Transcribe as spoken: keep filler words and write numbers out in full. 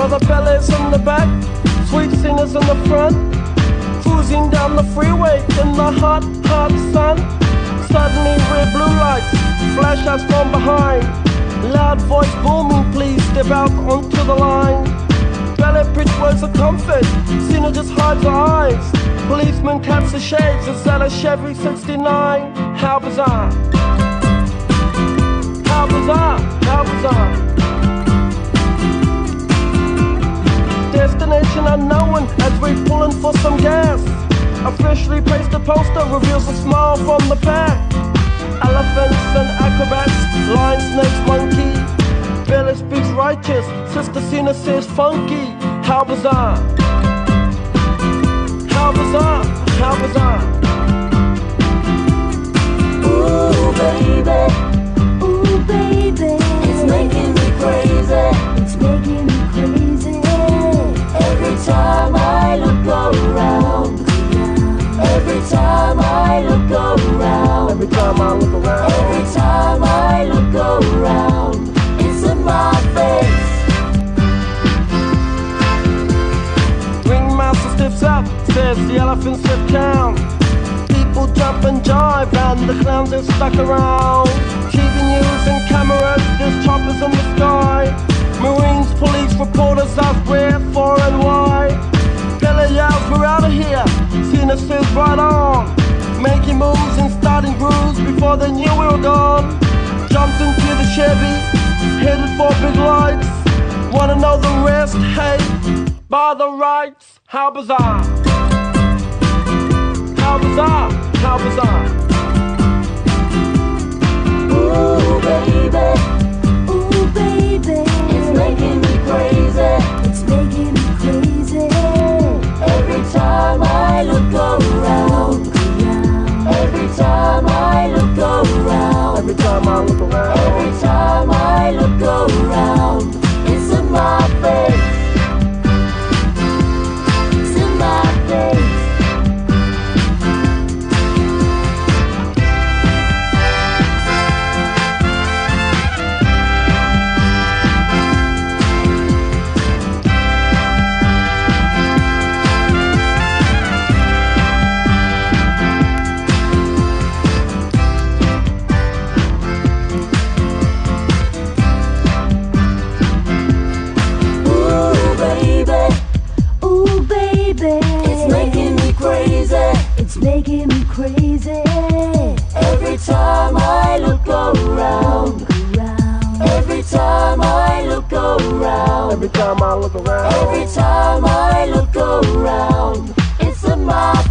the ballets in the back, sweet singers in the front, cruising down the freeway in the hot, hot sun. Suddenly red blue lights flash us from behind. Loud voice booming, please step out onto the line. Ballet bridge words of comfort, Cena just hides her eyes. Policeman taps the shades, it's at a Chevy sixty-nine. How bizarre, how bizarre, how bizarre. Destination unknown as we're pulling for some gas. A freshly pasted poster reveals a smile from the pack. Elephants and acrobats, lion, snakes, monkey. Ballet speaks righteous, Sister Cena says funky. How bizarre, how bizarre, how bizarre. Ooh baby, ooh baby, it's making me crazy, it's making me crazy. Every time I look around, every time I look around, Every time I look around, every time I look around, it's in my face. Ringmaster steps up, says the elephants have count. People jump and jive and the clowns are stuck around. T V news and cameras, there's choppers in the sky. Marines, police, reporters ask where, for and why. Ballet yells, we're out of here, Cena says right on. Making moves and starting grooves before they knew we were gone. Jumped into the Chevy, headed for big lights. Wanna know the rest? Hey, by the rights. How bizarre, how bizarre, how bizarre. Ooh baby, ooh baby, it's making me crazy, it's making me crazy. Every time I look around, every time I look around, Every time I look around, every time I look around, it's in my face, it's in my face. It's making me crazy. Every time I look around, every time I look around, every time I look around, every time I look around, it's in my